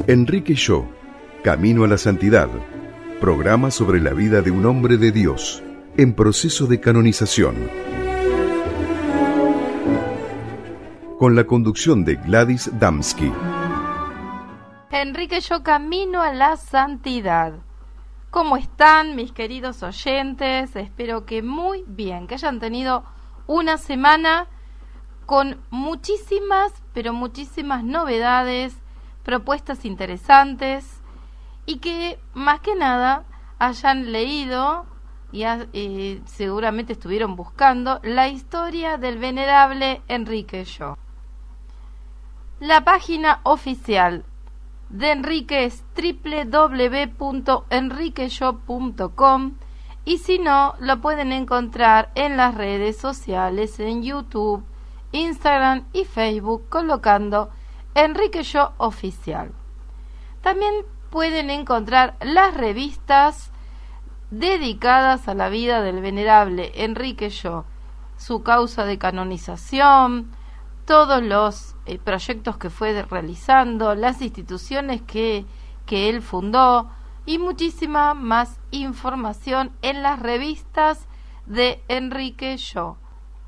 Enrique Shaw, Camino a la Santidad, programa sobre la vida de un hombre de Dios en proceso de canonización. Con la conducción de Gladys Damsky. Enrique Shaw, Camino a la Santidad. ¿Cómo están mis queridos oyentes? Espero que muy bien, que hayan tenido una semana con muchísimas, pero muchísimas novedades, propuestas interesantes y que más que nada hayan leído y seguramente estuvieron buscando la historia del venerable Enrique Shaw. La página oficial de Enrique es www.enriqueshaw.com y si no, lo pueden encontrar en las redes sociales, en YouTube, Instagram y Facebook, colocando Enrique Shaw Oficial. También pueden encontrar las revistas dedicadas a la vida del venerable Enrique Shaw, su causa de canonización, todos los proyectos que fue realizando, las instituciones que él fundó y muchísima más información en las revistas de Enrique Shaw.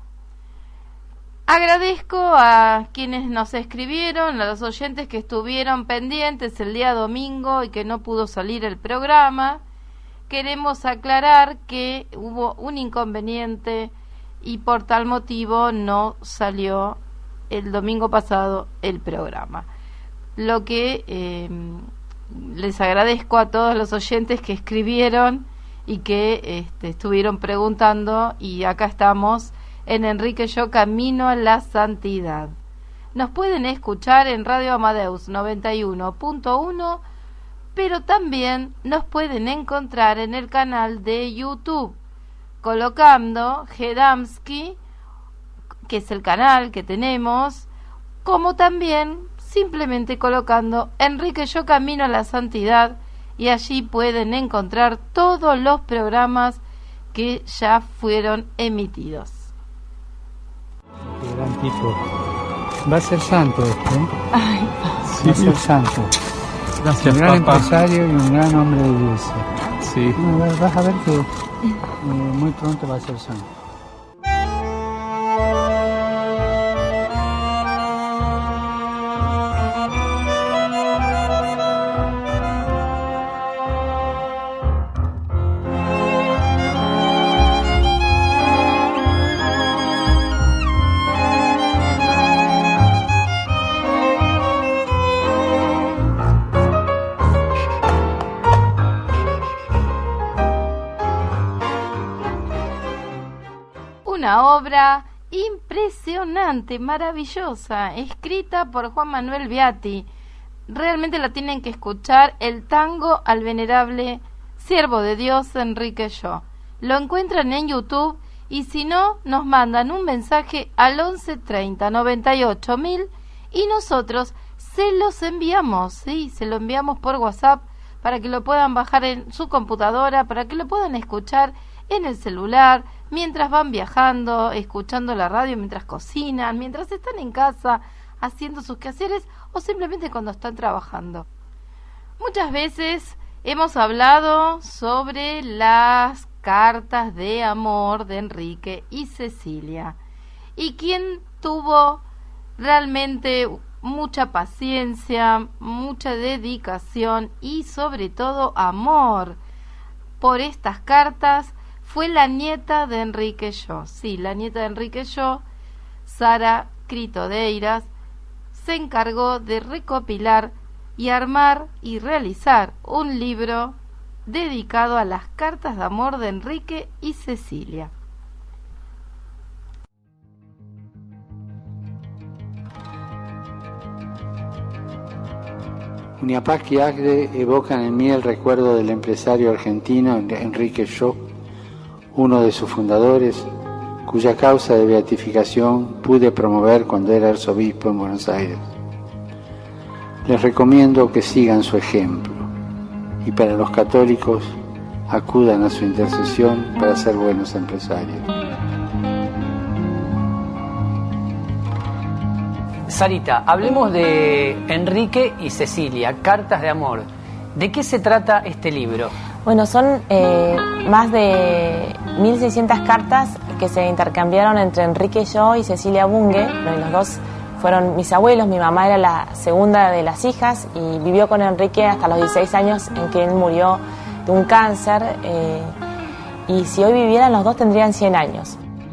Agradezco a quienes nos escribieron, a los oyentes que estuvieron pendientes el día domingo y que no pudo salir el programa. Queremos aclarar que hubo un inconveniente y por tal motivo no salió el domingo pasado el programa. Lo que les agradezco a todos los oyentes que escribieron y que estuvieron preguntando, y acá estamos en Enrique Shaw, Camino a la Santidad. Nos pueden escuchar en Radio Amadeus 91.1, pero también nos pueden encontrar en el canal de YouTube, colocando Gedamsky, que es el canal que tenemos, como también simplemente colocando Enrique Shaw, Camino a la Santidad, y allí pueden encontrar todos los programas que ya fueron emitidos. Qué gran tipo. Va a ser santo este, ¿eh? Ay, sí. Va a ser santo. Gracias, un gran papá. empresario y un gran hombre de iglesia. Sí. Bueno, vas a ver que muy pronto va a ser santo. Una obra impresionante, maravillosa, escrita por Juan Manuel Beati. Realmente la tienen que escuchar, el tango al venerable siervo de Dios Enrique Shaw. Lo encuentran en YouTube y si no, nos mandan un mensaje al 11 30 98 1000 y nosotros se los enviamos, ¿sí? Se lo enviamos por WhatsApp para que lo puedan bajar en su computadora, para que lo puedan escuchar en el celular, mientras van viajando, escuchando la radio, mientras cocinan, mientras están en casa haciendo sus quehaceres o simplemente cuando están trabajando. Muchas veces hemos hablado sobre las cartas de amor de Enrique y Cecilia, y quien tuvo realmente mucha paciencia, mucha dedicación y sobre todo amor por estas cartas fue la nieta de Enrique Shaw. Sí, la nieta de Enrique Shaw, Sara Critodeiras, se encargó de recopilar y armar y realizar un libro dedicado a las cartas de amor de Enrique y Cecilia. Uniapaz y Agde evocan en mí el recuerdo del empresario argentino Enrique Shaw, uno de sus fundadores, cuya causa de beatificación pude promover cuando era arzobispo en Buenos Aires. Les recomiendo que sigan su ejemplo y para los católicos acudan a su intercesión para ser buenos empresarios. Sarita, hablemos de Enrique y Cecilia, Cartas de Amor. ¿De qué se trata este libro? Bueno, son más de 1.600 cartas que se intercambiaron entre Enrique y yo y Cecilia Bunge. Los dos fueron mis abuelos. Mi mamá era la segunda de las hijas y vivió con Enrique hasta los 16 años en que él murió de un cáncer. Y si hoy vivieran, los dos tendrían 100 años.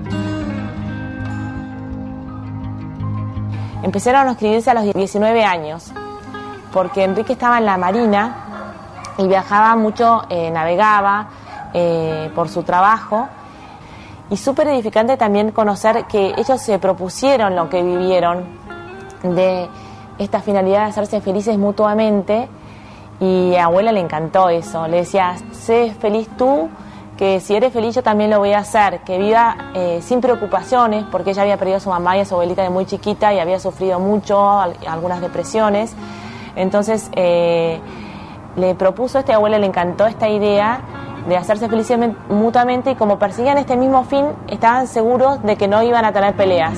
Empezaron a escribirse a los 19 años, porque Enrique estaba en la Marina y viajaba mucho, navegaba por su trabajo. Y súper edificante también conocer que ellos se propusieron lo que vivieron, de esta finalidad de hacerse felices mutuamente, y a abuela le encantó eso. Le decía, sé feliz tú, que si eres feliz yo también lo voy a hacer, que viva sin preocupaciones, porque ella había perdido a su mamá y a su abuelita de muy chiquita y había sufrido mucho, algunas depresiones. Entonces le propuso a abuela, le encantó esta idea de hacerse felices mutuamente, y como perseguían este mismo fin, estaban seguros de que no iban a tener peleas.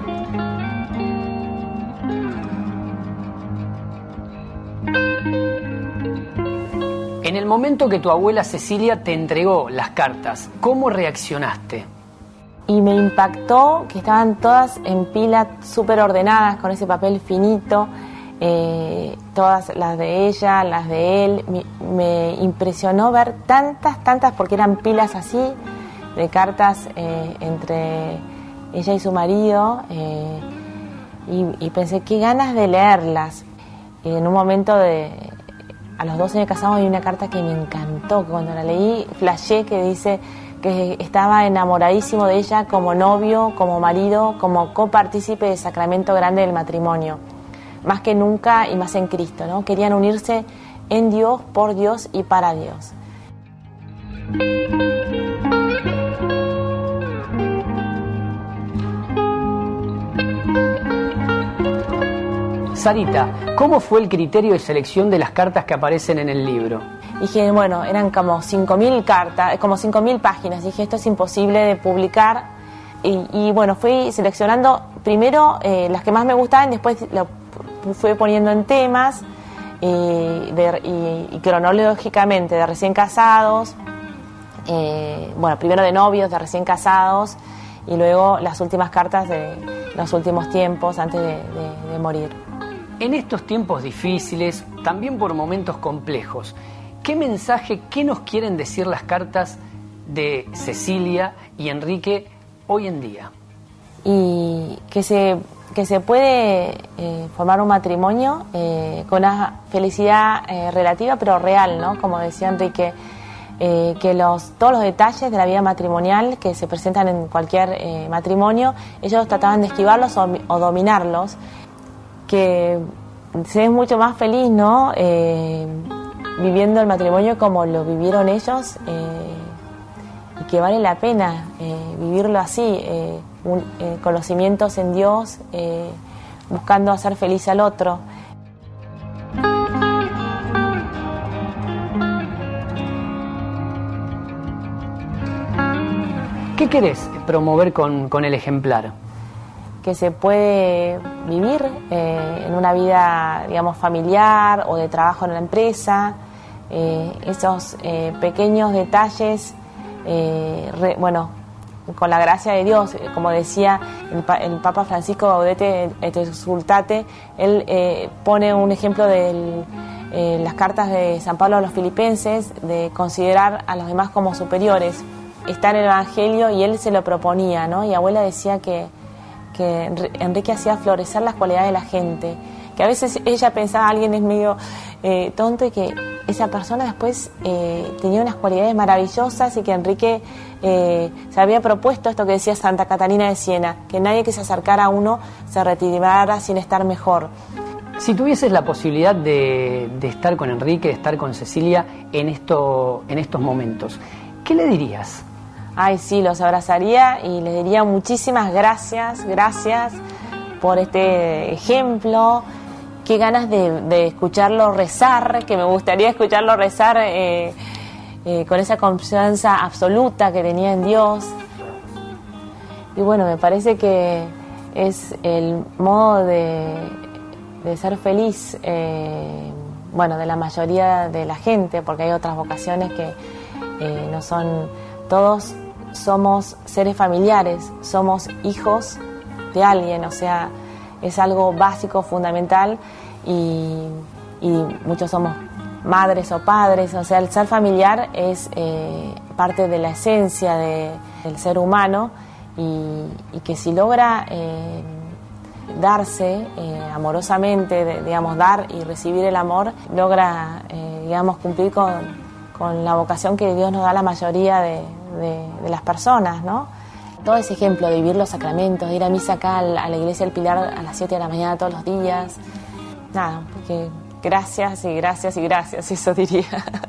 En el momento que tu abuela Cecilia te entregó las cartas, ¿cómo reaccionaste? Y me impactó que estaban todas en pila, súper ordenadas, con ese papel finito, todas las de ella, las de él. Me impresionó ver tantas, porque eran pilas así, de cartas entre ella y su marido, y pensé, qué ganas de leerlas. Y en un momento a los 12 años casados, hay una carta que me encantó, que cuando la leí flashé, que dice que estaba enamoradísimo de ella como novio, como marido, como copartícipe del sacramento grande del matrimonio, más que nunca y más en Cristo, ¿no? Querían unirse en Dios, por Dios y para Dios. Sarita, ¿cómo fue el criterio de selección de las cartas que aparecen en el libro? Dije, bueno, eran como 5.000 cartas, como 5.000 páginas. Dije, esto es imposible de publicar. Y bueno, fui seleccionando primero las que más me gustaban, después lo fui poniendo en temas y cronológicamente de recién casados. Bueno, primero de novios, de recién casados, y luego las últimas cartas de los últimos tiempos antes de morir. En estos tiempos difíciles, también por momentos complejos, ¿qué mensaje, qué nos quieren decir las cartas de Cecilia y Enrique hoy en día? Y que se puede formar un matrimonio con una felicidad relativa pero real, ¿no? Como decía Enrique, que todos los detalles de la vida matrimonial que se presentan en cualquier matrimonio, ellos trataban de esquivarlos o dominarlos, que se es mucho más feliz, ¿no? Viviendo el matrimonio como lo vivieron ellos, y que vale la pena vivirlo así, conocimientos en Dios, buscando hacer feliz al otro. ¿Qué querés promover con el ejemplar? Que se puede vivir en una vida, digamos, familiar o de trabajo en la empresa, esos pequeños detalles, bueno, con la gracia de Dios, como decía el Papa Francisco Gaudete et Exsultate, él pone un ejemplo de las cartas de San Pablo a los filipenses, de considerar a los demás como superiores. Está en el Evangelio y él se lo proponía, ¿no? Y abuela decía que Enrique hacía florecer las cualidades de la gente, que a veces ella pensaba alguien es medio tonto, y que esa persona después tenía unas cualidades maravillosas, y que Enrique se había propuesto esto que decía Santa Catalina de Siena, que nadie que se acercara a uno se retirara sin estar mejor. Si tuvieses la posibilidad de estar con Enrique, de estar con Cecilia en estos momentos, ¿qué le dirías? Ay, sí, los abrazaría y les diría muchísimas gracias por este ejemplo. Qué ganas de escucharlo rezar, que me gustaría escucharlo rezar con esa confianza absoluta que tenía en Dios. Y bueno, me parece que es el modo de ser feliz, bueno, de la mayoría de la gente, porque hay otras vocaciones que no son, todos somos seres familiares, somos hijos de alguien, o sea, es algo básico, fundamental, y muchos somos madres o padres, o sea, el ser familiar es parte de la esencia del ser humano, y que si logra darse amorosamente, digamos, dar y recibir el amor, logra, digamos, cumplir con la vocación que Dios nos da a la mayoría de las personas, ¿no? Todo ese ejemplo de vivir los sacramentos, de ir a misa acá a la iglesia del Pilar a las 7 de la mañana todos los días, nada, porque gracias y gracias y gracias, eso diría.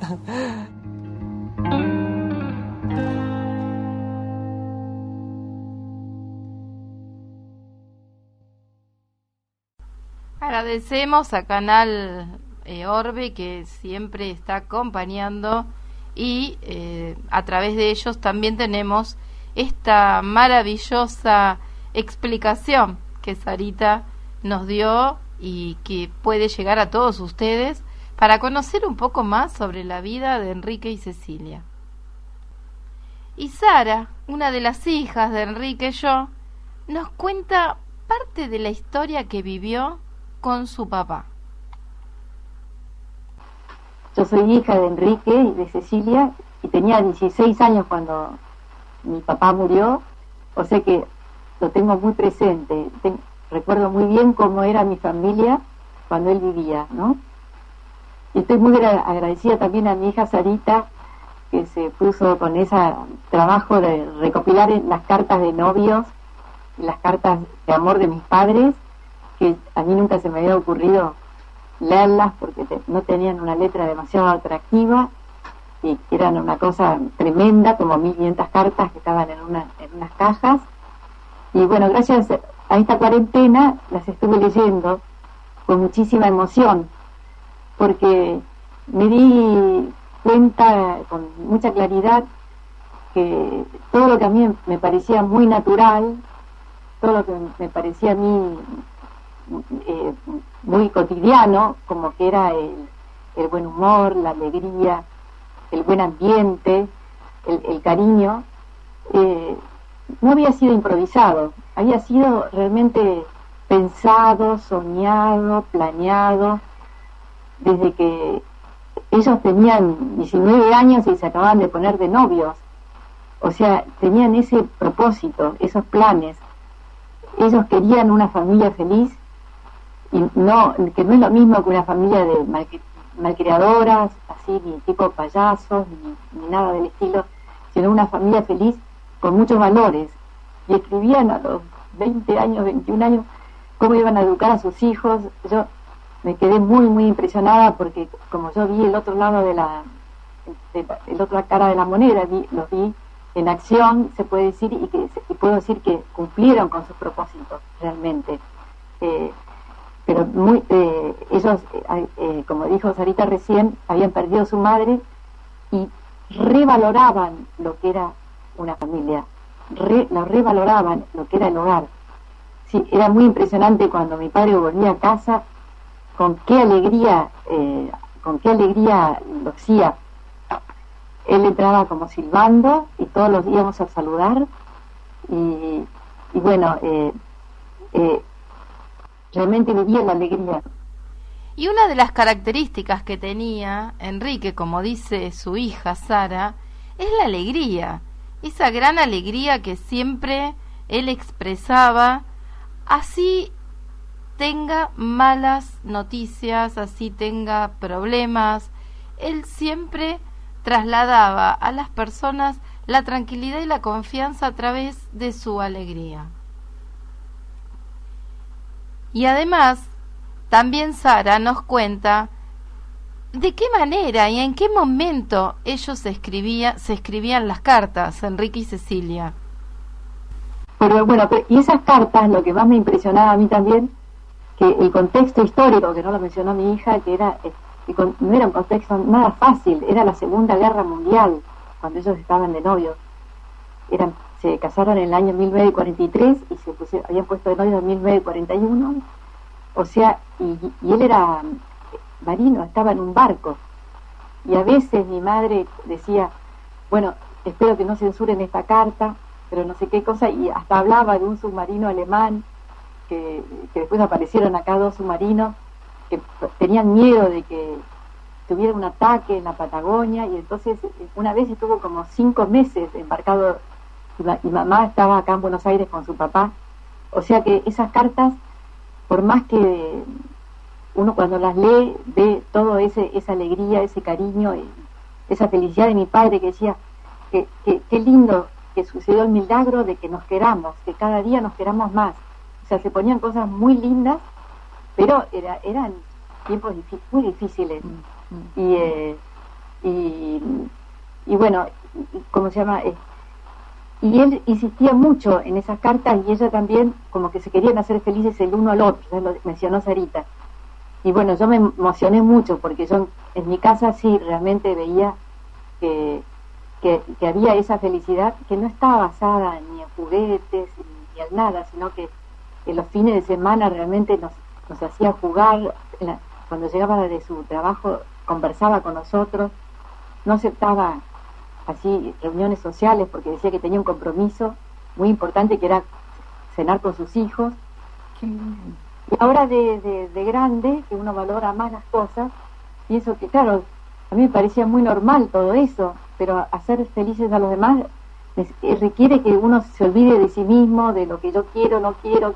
Agradecemos a Canal Orbe, que siempre está acompañando, y a través de ellos también tenemos esta maravillosa explicación que Sarita nos dio y que puede llegar a todos ustedes para conocer un poco más sobre la vida de Enrique y Cecilia. Y Sara, una de las hijas de Enrique Yo, nos cuenta parte de la historia que vivió con su papá. Yo soy hija de Enrique y de Cecilia y tenía 16 años cuando mi papá murió, o sea que lo tengo muy presente. Recuerdo muy bien cómo era mi familia cuando él vivía, ¿no? Y estoy muy agradecida también a mi hija Sarita, que se puso con ese trabajo de recopilar las cartas de novios, las cartas de amor de mis padres, que a mí nunca se me había ocurrido leerlas porque no tenían una letra demasiado atractiva y eran una cosa tremenda, como 1500 cartas que estaban en unas cajas. Y bueno, gracias a esta cuarentena las estuve leyendo con muchísima emoción, porque me di cuenta con mucha claridad que todo lo que a mí me parecía muy natural, todo lo que me parecía a mí muy cotidiano, como que era el buen humor, la alegría, el buen ambiente, el cariño, no había sido improvisado, había sido realmente pensado, soñado, planeado, desde que ellos tenían 19 años y se acababan de poner de novios. O sea, tenían ese propósito, esos planes. Ellos querían una familia feliz, y que no es lo mismo que una familia de malcriadoras, así, ni tipo payasos, ni nada del estilo, sino una familia feliz con muchos valores. Y escribían a los 20 años, 21 años, cómo iban a educar a sus hijos. Yo me quedé muy, muy impresionada porque como yo vi el otro lado el otra cara de la moneda, los vi en acción, se puede decir, y puedo decir que cumplieron con sus propósitos, realmente. Pero ellos, como dijo Sarita recién, habían perdido a su madre y revaloraban lo que era una familia, lo revaloraban lo que era el hogar. Sí, era muy impresionante cuando mi padre volvía a casa, con qué alegría lo hacía. Él entraba como silbando y todos los íbamos a saludar y bueno, realmente vivía la alegría. Y una de las características que tenía Enrique, como dice su hija Sara, es la alegría, esa gran alegría que siempre él expresaba, así tenga malas noticias, así tenga problemas, él siempre trasladaba a las personas la tranquilidad y la confianza a través de su alegría. Y además, también Sara nos cuenta de qué manera y en qué momento ellos se escribían las cartas, Enrique y Cecilia. Pero bueno, y esas cartas, lo que más me impresionaba a mí también, que el contexto histórico, que no lo mencionó mi hija, que no era un contexto nada fácil, era la Segunda Guerra Mundial, cuando ellos estaban de novios. Eran se casaron en el año 1943 y habían puesto de novio en 1941, o sea, y él era marino, estaba en un barco, y a veces mi madre decía, bueno, espero que no censuren esta carta, pero no sé qué cosa, y hasta hablaba de un submarino alemán, que después aparecieron acá 2 submarinos, que tenían miedo de que tuviera un ataque en la Patagonia, y entonces una vez estuvo como 5 meses embarcado, y mamá estaba acá en Buenos Aires con su papá, o sea que esas cartas, por más que uno cuando las lee, ve todo esa alegría, ese cariño, esa felicidad de mi padre, que decía que qué lindo que sucedió el milagro de que nos queramos, que cada día nos queramos más. O sea, se ponían cosas muy lindas, pero eran tiempos muy difíciles. Y bueno, ¿cómo se llama? Y él insistía mucho en esas cartas, y ella también, como que se querían hacer felices el uno al otro, ya lo mencionó Sarita. Y bueno, yo me emocioné mucho, porque yo en mi casa sí realmente veía que había esa felicidad que no estaba basada ni en juguetes ni en nada, sino que en los fines de semana realmente nos hacía jugar. Cuando llegaba de su trabajo conversaba con nosotros, no aceptaba así reuniones sociales porque decía que tenía un compromiso muy importante, que era cenar con sus hijos. Y ahora de grande, que uno valora más las cosas, pienso que claro, a mí me parecía muy normal todo eso, pero hacer felices a los demás requiere que uno se olvide de sí mismo, de lo que yo quiero, no quiero.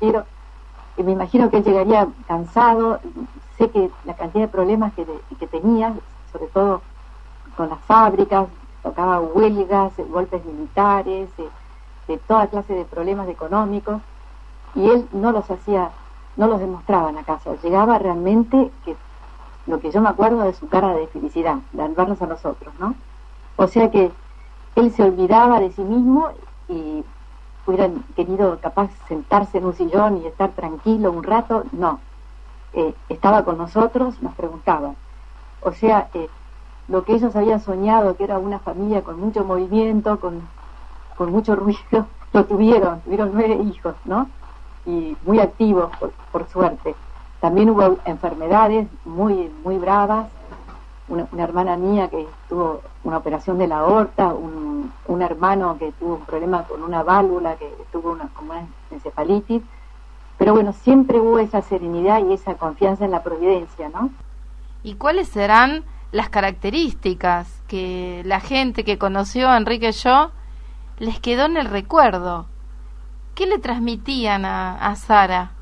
Y me imagino que él llegaría cansado. Sé que la cantidad de problemas que tenía, sobre todo con las fábricas, tocaba huelgas, golpes militares, de toda clase de problemas económicos, y él no los demostraba en la casa. Llegaba realmente, que lo que yo me acuerdo de su cara de felicidad, de vernos a nosotros, ¿no? O sea que él se olvidaba de sí mismo, y hubieran querido capaz sentarse en un sillón y estar tranquilo un rato, no. Estaba con nosotros y nos preguntaba. O sea, lo que ellos habían soñado, que era una familia con mucho movimiento, con mucho ruido, lo tuvieron 9 hijos, ¿no? Y muy activos, por suerte. También hubo enfermedades muy muy bravas. Una hermana mía que tuvo una operación de la aorta, un hermano que tuvo un problema con una válvula, que tuvo como una encefalitis. Pero bueno, siempre hubo esa serenidad y esa confianza en la providencia, ¿no? ¿Y cuáles serán las características que la gente que conoció a Enrique Sho les quedó en el recuerdo? ¿Qué le transmitían a Sara?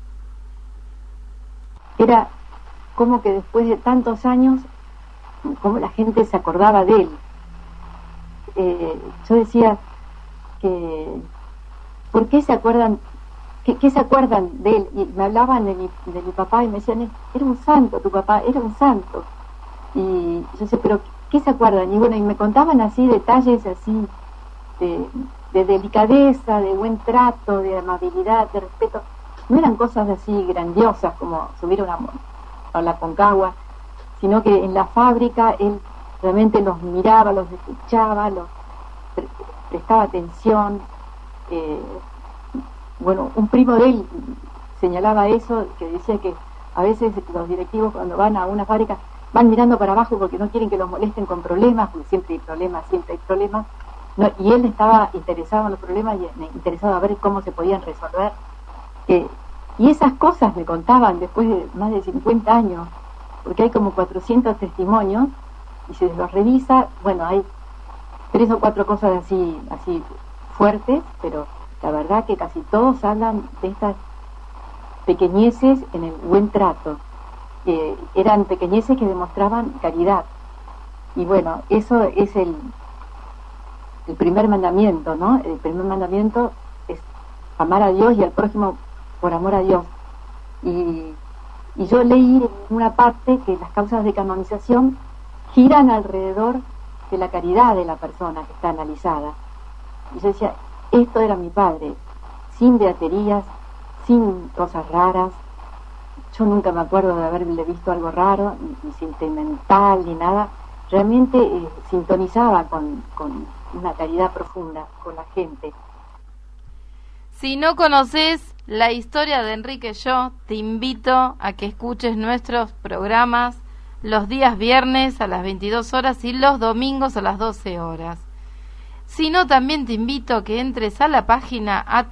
Era como que después de tantos años, como la gente se acordaba de él. Yo decía que ¿por qué se acuerdan? ¿Qué se acuerdan de él? Y me hablaban de mi papá y me decían, era un santo, tu papá, era un santo. Y yo decía, pero ¿qué se acuerdan? Y bueno, y me contaban así detalles así de delicadeza, de buen trato, de amabilidad, de respeto. No eran cosas así grandiosas como subir a la Concagua, sino que en la fábrica él realmente los miraba, los escuchaba, los prestaba atención. Bueno, un primo de él señalaba eso, que decía que a veces los directivos cuando van a una fábrica van mirando para abajo porque no quieren que los molesten con problemas, porque siempre hay problemas. No, y él estaba interesado en los problemas y interesado a ver cómo se podían resolver. Y esas cosas me contaban después de más de 50 años, porque hay como 400 testimonios, y si los revisa, bueno, hay 3 o 4 cosas así fuertes, pero la verdad que casi todos hablan de estas pequeñeces en el buen trato. Eran pequeñeces que demostraban caridad. Y bueno, eso es el primer mandamiento, ¿no? El primer mandamiento es amar a Dios y al prójimo por amor a Dios. Y yo leí en una parte que las causas de canonización giran alrededor de la caridad de la persona que está analizada. Y yo decía, esto era mi padre, sin beaterías, sin cosas raras. Yo nunca me acuerdo de haberle visto algo raro, ni sentimental, ni nada. Realmente sintonizaba con una caridad profunda con la gente. Si no conoces la historia de Enrique Yo, te invito a que escuches nuestros programas los días viernes a las 22 horas y los domingos a las 12 horas. Si no, también te invito a que entres a la página a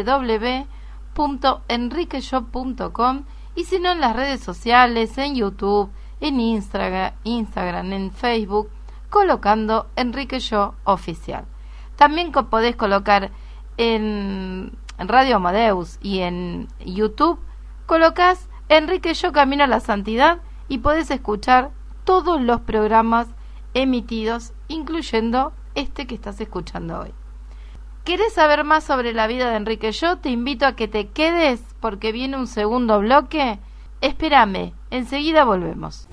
www.enriqueyo.com, y si no, en las redes sociales, en YouTube, en Instagram, en Facebook, colocando Enrique Yo Oficial. También podés colocar en Radio Amadeus y en YouTube, colocas Enrique Yo Camino a la Santidad y podés escuchar todos los programas emitidos, incluyendo este que estás escuchando hoy. ¿Querés saber más sobre la vida de Enrique Yo? Te invito a que te quedes porque viene un segundo bloque. Espérame, enseguida volvemos.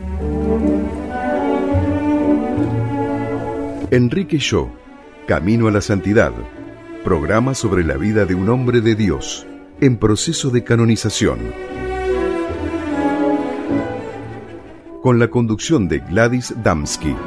Enrique Yo, Camino a la Santidad, programa sobre la vida de un hombre de Dios en proceso de canonización. Con la conducción de Gladys Damsky.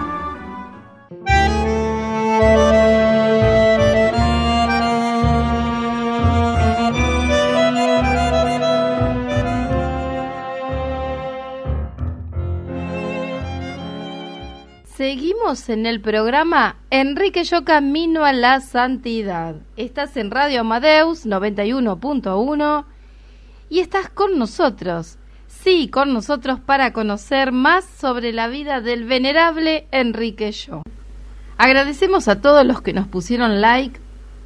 Seguimos en el programa Enrique Yo Camino a la Santidad. Estás en Radio Amadeus 91.1 y estás con nosotros. Sí, con nosotros para conocer más sobre la vida del venerable Enrique Yo. Agradecemos a todos los que nos pusieron like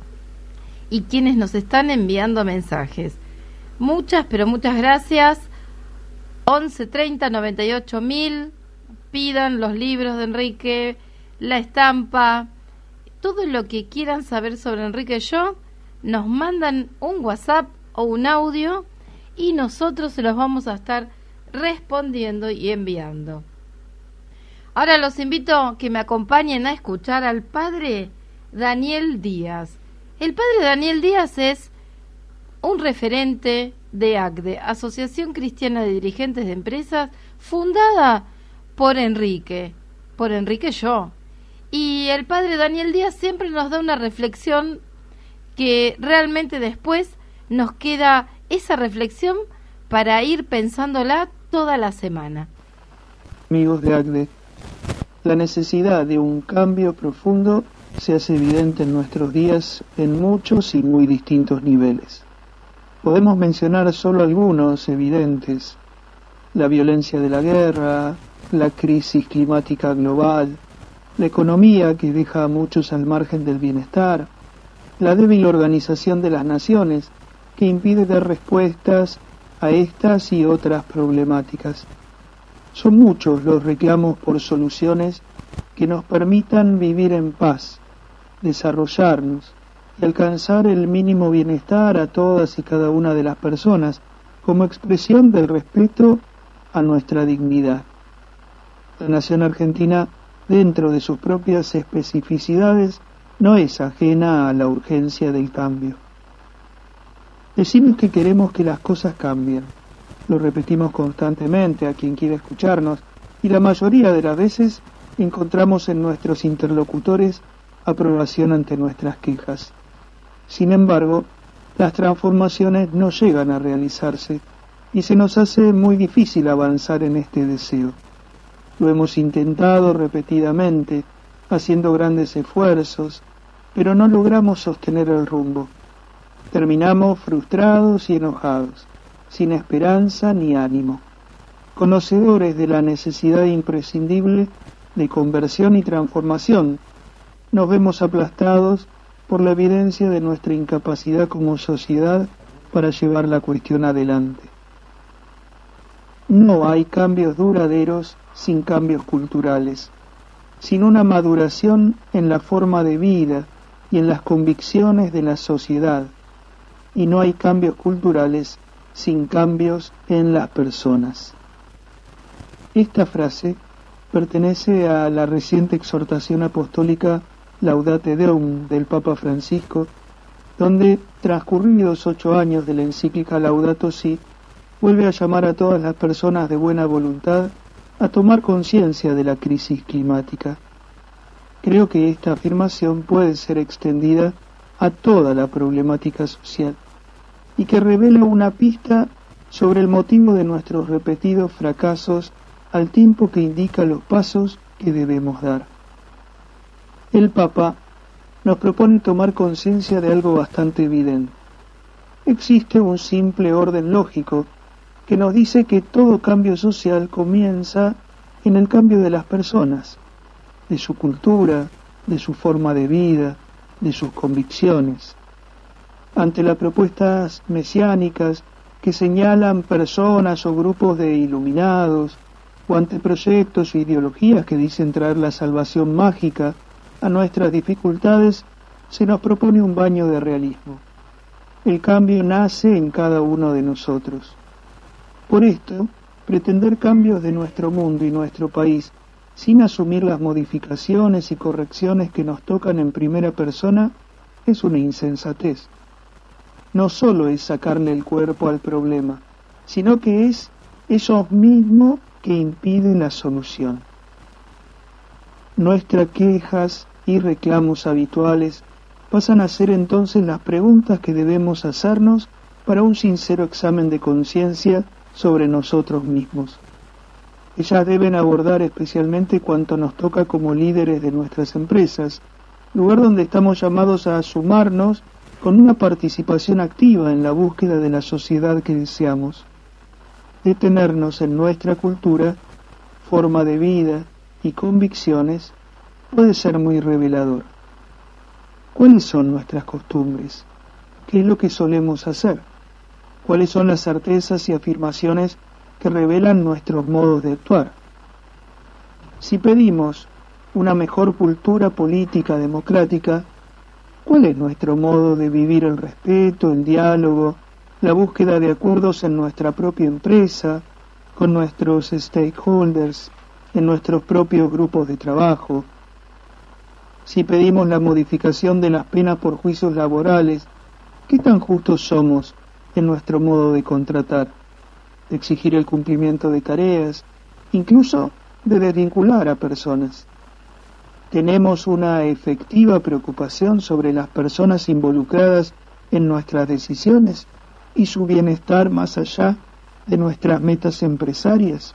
y quienes nos están enviando mensajes. Muchas, pero muchas gracias. 11 30 98 1000. Pidan los libros de Enrique, la estampa, todo lo que quieran saber sobre Enrique Yo, nos mandan un WhatsApp o un audio y nosotros se los vamos a estar respondiendo y enviando. Ahora los invito a que me acompañen a escuchar al padre Daniel Díaz. El padre Daniel Díaz es un referente de ACDE, Asociación Cristiana de Dirigentes de Empresas, fundada por Enrique Yo. Y el padre Daniel Díaz siempre nos da una reflexión que realmente después nos queda esa reflexión para ir pensándola toda la semana. Amigos de ACDE, la necesidad de un cambio profundo se hace evidente en nuestros días en muchos y muy distintos niveles. Podemos mencionar solo algunos evidentes: la violencia de la guerra, la crisis climática global, la economía que deja a muchos al margen del bienestar, la débil organización de las naciones que impide dar respuestas a estas y otras problemáticas. Son muchos los reclamos por soluciones que nos permitan vivir en paz, desarrollarnos y alcanzar el mínimo bienestar a todas y cada una de las personas como expresión del respeto a nuestra dignidad. La nación argentina, dentro de sus propias especificidades, no es ajena a la urgencia del cambio. Decimos que queremos que las cosas cambien. Lo repetimos constantemente a quien quiera escucharnos y la mayoría de las veces encontramos en nuestros interlocutores aprobación ante nuestras quejas. Sin embargo, las transformaciones no llegan a realizarse y se nos hace muy difícil avanzar en este deseo. Lo hemos intentado repetidamente, haciendo grandes esfuerzos, pero no logramos sostener el rumbo. Terminamos frustrados y enojados, sin esperanza ni ánimo, conocedores de la necesidad imprescindible de conversión y transformación. Nos vemos aplastados por la evidencia de nuestra incapacidad como sociedad para llevar la cuestión adelante. No hay cambios duraderos sin cambios culturales, sin una maduración en la forma de vida y en las convicciones de la sociedad, y no hay cambios culturales sin cambios en las personas. Esta frase pertenece a la reciente exhortación apostólica Laudate Deum del Papa Francisco, donde, transcurridos 8 años de la encíclica Laudato Si, vuelve a llamar a todas las personas de buena voluntad a tomar conciencia de la crisis climática. creo que esta afirmación puede ser extendida a toda la problemática social y que revela una pista sobre el motivo de nuestros repetidos fracasos al tiempo que indica los pasos que debemos dar. El Papa nos propone tomar conciencia de algo bastante evidente. Existe un simple orden lógico que nos dice que todo cambio social comienza en el cambio de las personas, de su cultura, de su forma de vida, de sus convicciones. Ante las propuestas mesiánicas que señalan personas o grupos de iluminados, o ante proyectos o ideologías que dicen traer la salvación mágica a nuestras dificultades, se nos propone un baño de realismo. El cambio nace en cada uno de nosotros. Por esto, pretender cambios de nuestro mundo y nuestro país sin asumir las modificaciones y correcciones que nos tocan en primera persona es una insensatez. No solo es sacarle el cuerpo al problema, sino que es eso mismo que impide la solución. Nuestras quejas y reclamos habituales pasan a ser entonces las preguntas que debemos hacernos para un sincero examen de conciencia sobre nosotros mismos. Ellas deben abordar especialmente cuanto nos toca como líderes de nuestras empresas, lugar donde estamos llamados a sumarnos con una participación activa en la búsqueda de la sociedad que deseamos. Detenernos en nuestra cultura, forma de vida y convicciones puede ser muy revelador. ¿Cuáles son nuestras costumbres? ¿Qué es lo que solemos hacer? ¿Cuáles son las certezas y afirmaciones que revelan nuestros modos de actuar? Si pedimos una mejor cultura política democrática, ¿cuál es nuestro modo de vivir el respeto, el diálogo, la búsqueda de acuerdos en nuestra propia empresa, con nuestros stakeholders, en nuestros propios grupos de trabajo? Si pedimos la modificación de las penas por juicios laborales, ¿qué tan justos somos en nuestro modo de contratar, de exigir el cumplimiento de tareas, incluso de desvincular a personas? ¿Tenemos una efectiva preocupación sobre las personas involucradas en nuestras decisiones y su bienestar más allá de nuestras metas empresarias?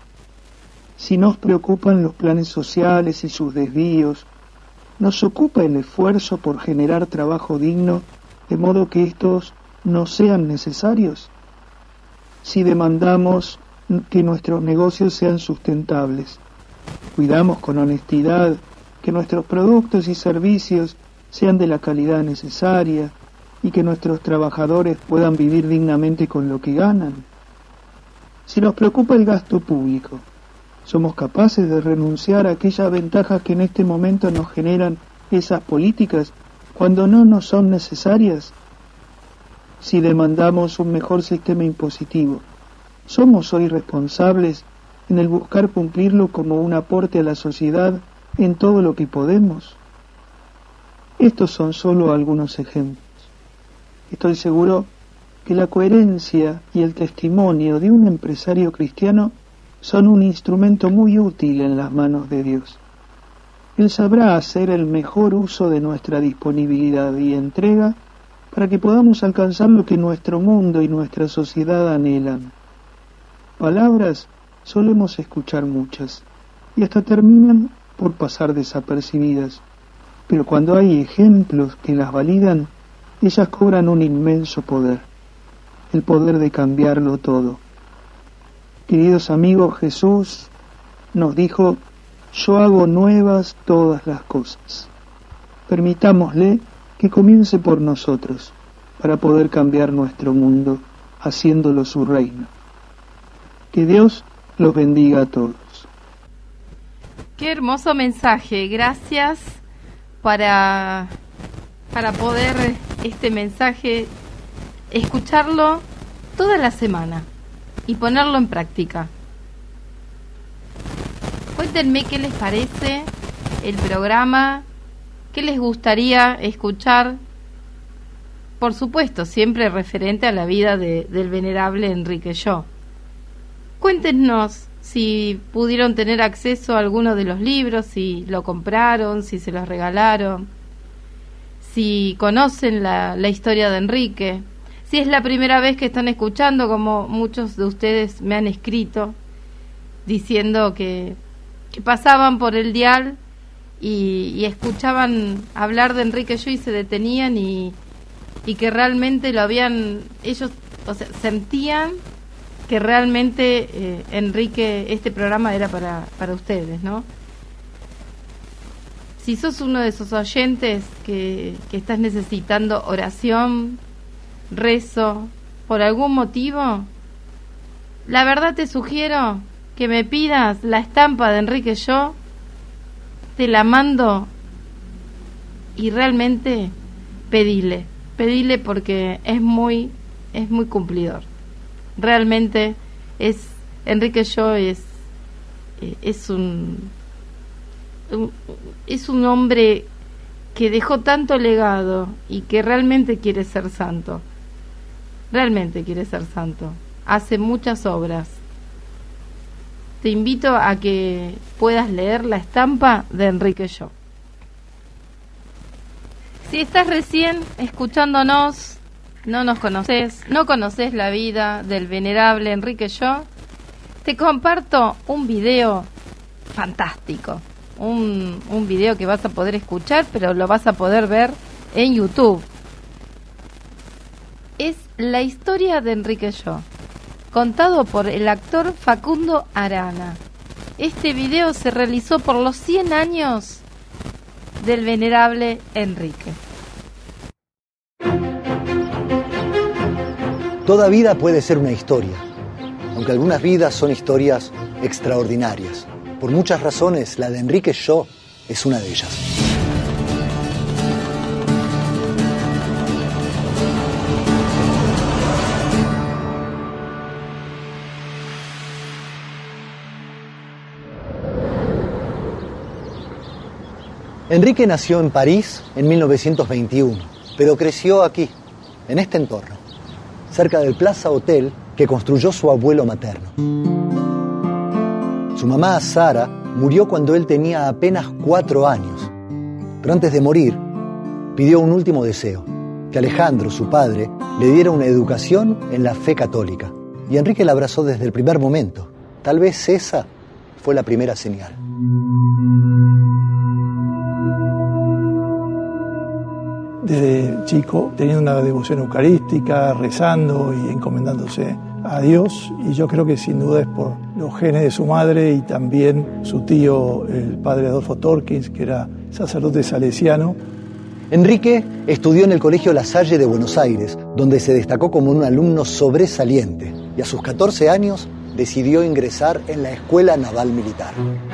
Si nos preocupan los planes sociales y sus desvíos, ¿nos ocupa el esfuerzo por generar trabajo digno de modo que estos no sean necesarios? Si demandamos que nuestros negocios sean sustentables, cuidamos con honestidad que nuestros productos y servicios sean de la calidad necesaria y que nuestros trabajadores puedan vivir dignamente con lo que ganan. Si nos preocupa el gasto público, ¿somos capaces de renunciar a aquellas ventajas que en este momento nos generan esas políticas cuando no nos son necesarias? Si demandamos un mejor sistema impositivo, ¿somos hoy responsables en el buscar cumplirlo como un aporte a la sociedad en todo lo que podemos? Estos son solo algunos ejemplos. Estoy seguro que la coherencia y el testimonio de un empresario cristiano son un instrumento muy útil en las manos de Dios. Él sabrá hacer el mejor uso de nuestra disponibilidad y entrega para que podamos alcanzar lo que nuestro mundo y nuestra sociedad anhelan. Palabras solemos escuchar muchas y hasta terminan por pasar desapercibidas, pero cuando hay ejemplos que las validan, ellas cobran un inmenso poder, el poder de cambiarlo todo. Queridos amigos, Jesús nos dijo: yo hago nuevas todas las cosas. Permitámosle que comience por nosotros, para poder cambiar nuestro mundo, haciéndolo su reino. Que Dios los bendiga a todos. Qué hermoso mensaje. Gracias para poder este mensaje escucharlo toda la semana y ponerlo en práctica. Cuéntenme qué les parece el programa, qué les gustaría escuchar, por supuesto, siempre referente a la vida del venerable Enrique Shaw. Cuéntenos si pudieron tener acceso a alguno de los libros, si lo compraron, si se los regalaron, si conocen la historia de Enrique, si es la primera vez que están escuchando, como muchos de ustedes me han escrito, diciendo que pasaban por el dial y escuchaban hablar de Enrique Yo y se detenían y que realmente lo habían, ellos, o sea, sentían que realmente Enrique, este programa era para ustedes, ¿no? Si sos uno de esos oyentes que estás necesitando oración, rezo, por algún motivo, la verdad te sugiero que me pidas la estampa de Enrique Yo, te la mando y realmente pedile porque es muy cumplidor. Realmente Enrique Yo es un hombre que dejó tanto legado y que realmente quiere ser santo. Hace muchas obras. Te invito a que puedas leer la estampa de Enrique Yo. Si estás recién escuchándonos, no nos conoces, no conoces la vida del venerable Enrique Yo, te comparto un video fantástico. Un video que vas a poder escuchar, pero lo vas a poder ver en YouTube. Es la historia de Enrique Yo, contado por el actor Facundo Arana. Este video se realizó por los 100 años del venerable Enrique. Toda vida puede ser una historia, aunque algunas vidas son historias extraordinarias. Por muchas razones, la de Enrique Yo es una de ellas. Enrique nació en París en 1921, pero creció aquí, en este entorno, cerca del Plaza Hotel que construyó su abuelo materno. Su mamá, Sara, murió cuando él tenía apenas 4 años. Pero antes de morir, pidió un último deseo, que Alejandro, su padre, le diera una educación en la fe católica. Y Enrique la abrazó desde el primer momento. Tal vez esa fue la primera señal. Desde chico, teniendo una devoción eucarística, rezando y encomendándose a Dios, y yo creo que sin duda es por los genes de su madre y también su tío, el padre Adolfo Torkins, que era sacerdote salesiano. Enrique estudió en el Colegio La Salle de Buenos Aires, donde se destacó como un alumno sobresaliente, y a sus 14 años decidió ingresar en la Escuela Naval Militar.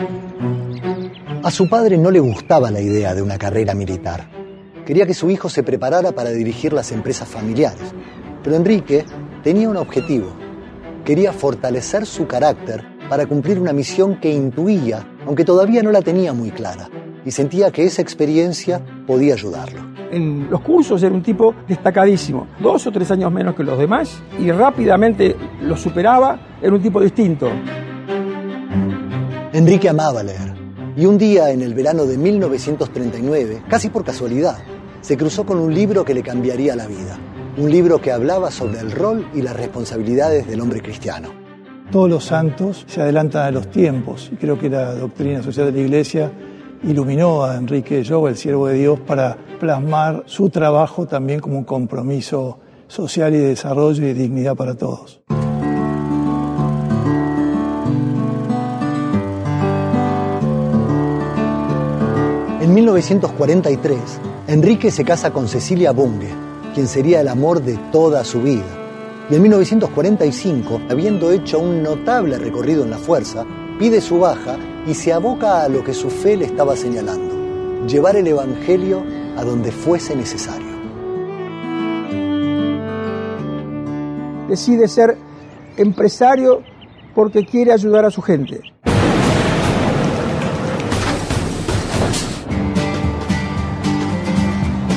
A su padre no le gustaba la idea de una carrera militar. Quería que su hijo se preparara para dirigir las empresas familiares. Pero Enrique tenía un objetivo. Quería fortalecer su carácter para cumplir una misión que intuía, aunque todavía no la tenía muy clara, y sentía que esa experiencia podía ayudarlo. En los cursos era un tipo destacadísimo, 2 o 3 años menos que los demás, y rápidamente lo superaba, era un tipo distinto. Enrique amaba leer, y un día en el verano de 1939, casi por casualidad, se cruzó con un libro que le cambiaría la vida. Un libro que hablaba sobre el rol y las responsabilidades del hombre cristiano. Todos los santos se adelantan a los tiempos, y creo que la doctrina social de la Iglesia iluminó a Enrique Yo, el siervo de Dios, para plasmar su trabajo también como un compromiso social y de desarrollo y de dignidad para todos. En 1943, Enrique se casa con Cecilia Bunge, quien sería el amor de toda su vida. Y en 1945, habiendo hecho un notable recorrido en la fuerza, pide su baja y se aboca a lo que su fe le estaba señalando: llevar el Evangelio a donde fuese necesario. Decide ser empresario porque quiere ayudar a su gente.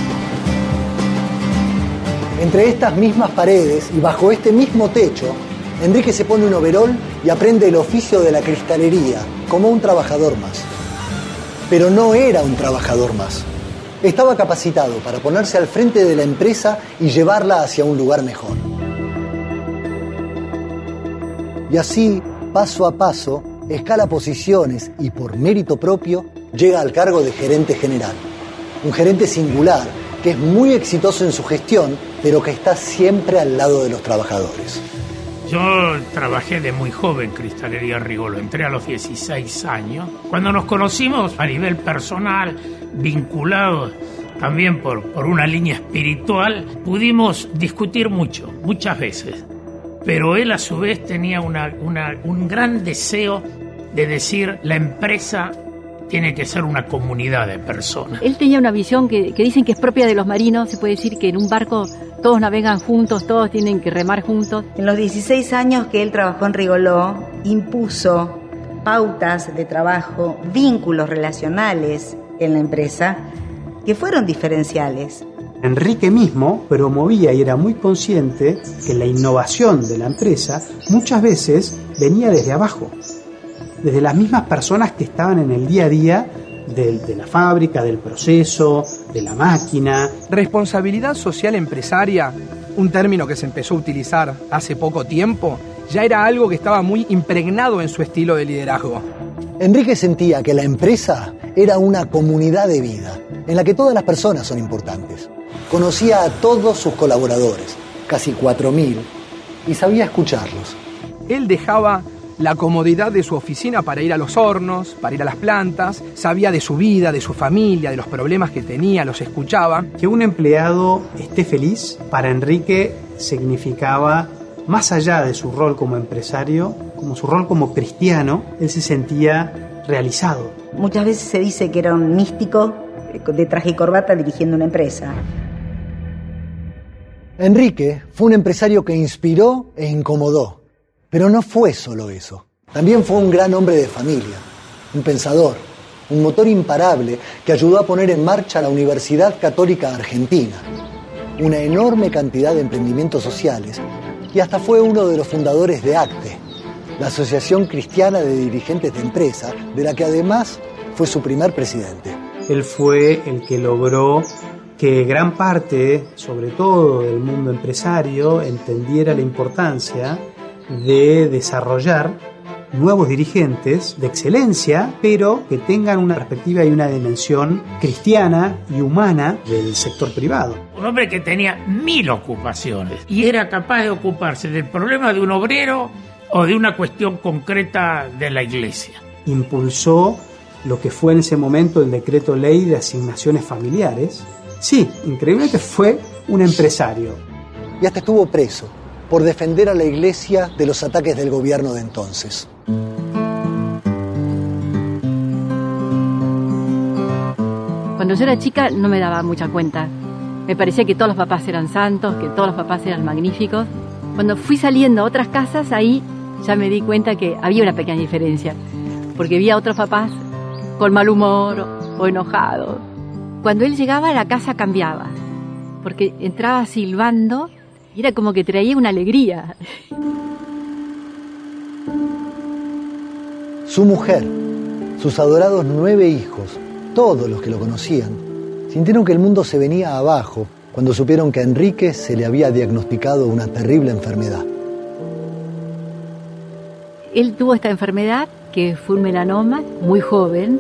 Entre estas mismas paredes y bajo este mismo techo Enrique se pone un overol y aprende el oficio de la cristalería, como un trabajador más. Pero no era un trabajador más. Estaba capacitado para ponerse al frente de la empresa y llevarla hacia un lugar mejor. Y así, paso a paso, escala posiciones y por mérito propio llega al cargo de gerente general. Un gerente singular que es muy exitoso en su gestión, pero que está siempre al lado de los trabajadores. Yo trabajé de muy joven en Cristalería Rigolo, entré a los 16 años. Cuando nos conocimos a nivel personal, vinculados también por una línea espiritual, pudimos discutir muchas veces. Pero él a su vez tenía un gran deseo de decir, la empresa tiene que ser una comunidad de personas. Él tenía una visión que dicen que es propia de los marinos. Se puede decir que en un barco todos navegan juntos, todos tienen que remar juntos. En los 16 años que él trabajó en Rigoló, impuso pautas de trabajo, vínculos relacionales en la empresa que fueron diferenciales. Enrique mismo promovía y era muy consciente que la innovación de la empresa muchas veces venía desde abajo, desde las mismas personas que estaban en el día a día de la fábrica, del proceso, de la máquina. Responsabilidad social empresaria, un término que se empezó a utilizar hace poco tiempo, ya era algo que estaba muy impregnado en su estilo de liderazgo. Enrique sentía que la empresa era una comunidad de vida, en la que todas las personas son importantes. Conocía a todos sus colaboradores, casi 4.000, y sabía escucharlos. Él dejaba la comodidad de su oficina para ir a los hornos, para ir a las plantas, sabía de su vida, de su familia, de los problemas que tenía, los escuchaba. Que un empleado esté feliz, para Enrique significaba, más allá de su rol como empresario, como su rol como cristiano, él se sentía realizado. Muchas veces se dice que era un místico de traje y corbata dirigiendo una empresa. Enrique fue un empresario que inspiró e incomodó. Pero no fue solo eso. También fue un gran hombre de familia, un pensador, un motor imparable que ayudó a poner en marcha la Universidad Católica Argentina, una enorme cantidad de emprendimientos sociales, y hasta fue uno de los fundadores de ACTE, la Asociación Cristiana de Dirigentes de Empresa, de la que además fue su primer presidente. Él fue el que logró que gran parte, sobre todo del mundo empresario, entendiera la importancia de desarrollar nuevos dirigentes de excelencia, pero que tengan una perspectiva y una dimensión cristiana y humana del sector privado. Un hombre que tenía 1000 ocupaciones y era capaz de ocuparse del problema de un obrero o de una cuestión concreta de la iglesia. Impulsó lo que fue en ese momento el decreto ley de asignaciones familiares. Sí, increíblemente fue un empresario. Y hasta estuvo preso por defender a la iglesia de los ataques del gobierno de entonces. Cuando yo era chica no me daba mucha cuenta. Me parecía que todos los papás eran santos, que todos los papás eran magníficos. Cuando fui saliendo a otras casas, ahí ya me di cuenta que había una pequeña diferencia. Porque vi a otros papás con mal humor o enojados. Cuando él llegaba, la casa cambiaba. Porque entraba silbando y era como que traía una alegría. Su mujer, sus adorados 9 hijos, todos los que lo conocían, sintieron que el mundo se venía abajo cuando supieron que a Enrique se le había diagnosticado una terrible enfermedad. Él tuvo esta enfermedad, que fue un melanoma, muy joven.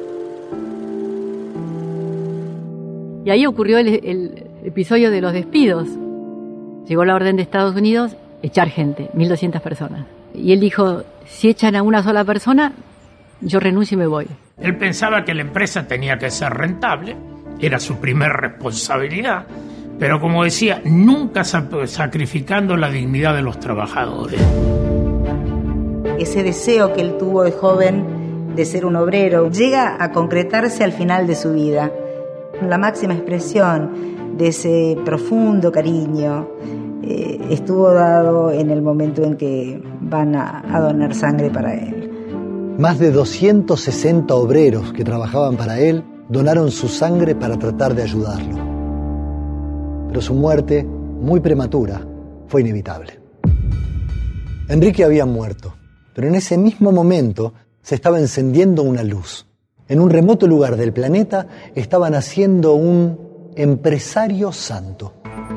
Y ahí ocurrió el episodio de los despidos. Llegó la orden de Estados Unidos, echar gente, 1.200 personas. Y él dijo, si echan a una sola persona, yo renuncio y me voy. Él pensaba que la empresa tenía que ser rentable, era su primer responsabilidad, pero como decía, nunca sacrificando la dignidad de los trabajadores. Ese deseo que él tuvo de joven de ser un obrero llega a concretarse al final de su vida. La máxima expresión de ese profundo cariño estuvo dado en el momento en que van a donar sangre para él. Más de 260 obreros que trabajaban para él donaron su sangre para tratar de ayudarlo. Pero su muerte, muy prematura, fue inevitable. Enrique había muerto, pero en ese mismo momento se estaba encendiendo una luz. En un remoto lugar del planeta estaba naciendo un empresario santo.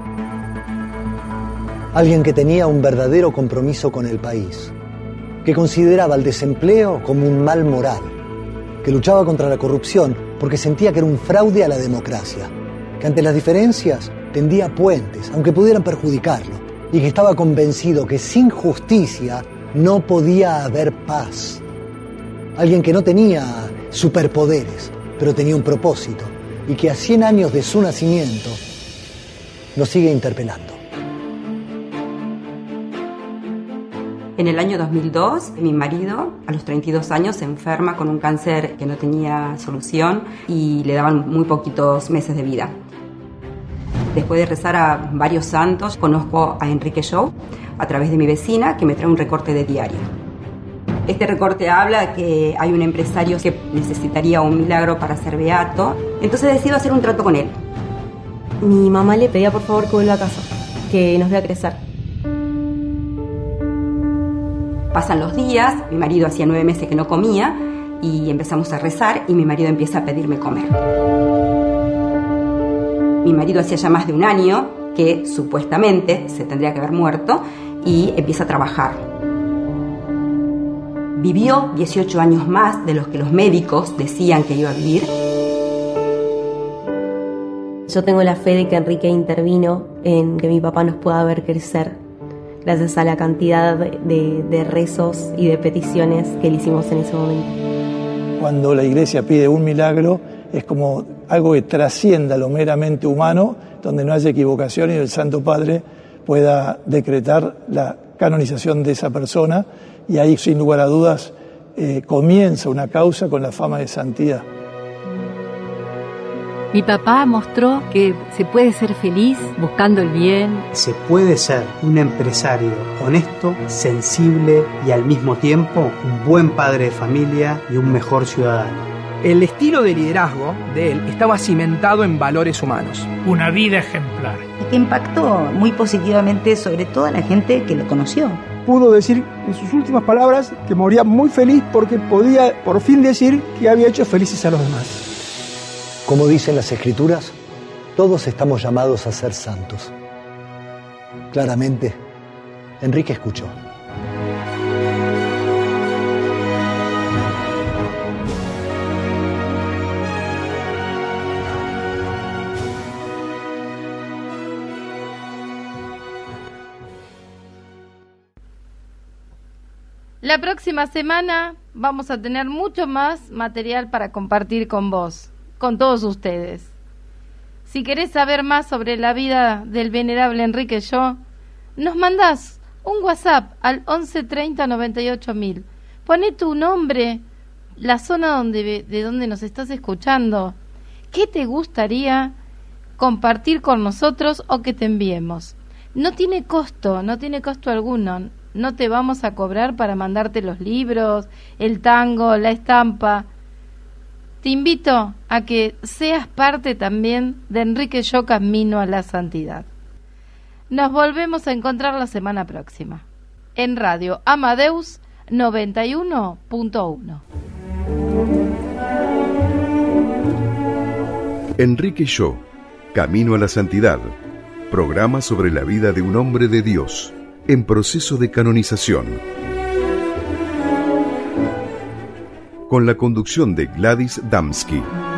Alguien que tenía un verdadero compromiso con el país, que consideraba el desempleo como un mal moral, que luchaba contra la corrupción porque sentía que era un fraude a la democracia, que ante las diferencias tendía puentes, aunque pudieran perjudicarlo, y que estaba convencido que sin justicia no podía haber paz. Alguien que no tenía superpoderes, pero tenía un propósito, y que a 100 años de su nacimiento nos sigue interpelando. En el año 2002, mi marido, a los 32 años, se enferma con un cáncer que no tenía solución y le daban muy poquitos meses de vida. Después de rezar a varios santos, conozco a Enrique Shaw a través de mi vecina, que me trae un recorte de diario. Este recorte habla que hay un empresario que necesitaría un milagro para ser beato, entonces decido hacer un trato con él. Mi mamá le pedía por favor que vuelva a casa, que nos vea crecer. Pasan los días, mi marido hacía 9 meses que no comía y empezamos a rezar y mi marido empieza a pedirme comer. Mi marido hacía ya más de un año que supuestamente se tendría que haber muerto y empieza a trabajar. Vivió 18 años más de los que los médicos decían que iba a vivir. Yo tengo la fe de que Enrique intervino en que mi papá nos pueda ver crecer, gracias a la cantidad de rezos y de peticiones que le hicimos en ese momento. Cuando la Iglesia pide un milagro, es como algo que trascienda lo meramente humano, donde no haya equivocación y el Santo Padre pueda decretar la canonización de esa persona, y ahí, sin lugar a dudas, comienza una causa con la fama de santidad. Mi papá mostró que se puede ser feliz buscando el bien. Se puede ser un empresario honesto, sensible y al mismo tiempo un buen padre de familia y un mejor ciudadano. El estilo de liderazgo de él estaba cimentado en valores humanos. Una vida ejemplar. Y que impactó muy positivamente sobre toda la gente que lo conoció. Pudo decir en sus últimas palabras que moría muy feliz porque podía por fin decir que había hecho felices a los demás. Como dicen las Escrituras, todos estamos llamados a ser santos. Claramente, Enrique escuchó. La próxima semana vamos a tener mucho más material para compartir con vos, con todos ustedes. Si querés saber más sobre la vida del venerable Enrique Shaw, nos mandás un WhatsApp al 11 30 98 000. Poné tu nombre, la zona de donde nos estás escuchando. ¿Qué te gustaría compartir con nosotros o que te enviemos? No tiene costo alguno. No te vamos a cobrar para mandarte los libros, el tango, la estampa. Te invito a que seas parte también de Enrique Shaw Camino a la Santidad. Nos volvemos a encontrar la semana próxima en Radio Amadeus 91.1. Enrique Shaw, Camino a la Santidad, programa sobre la vida de un hombre de Dios en proceso de canonización. Con la conducción de Gladys Damsky.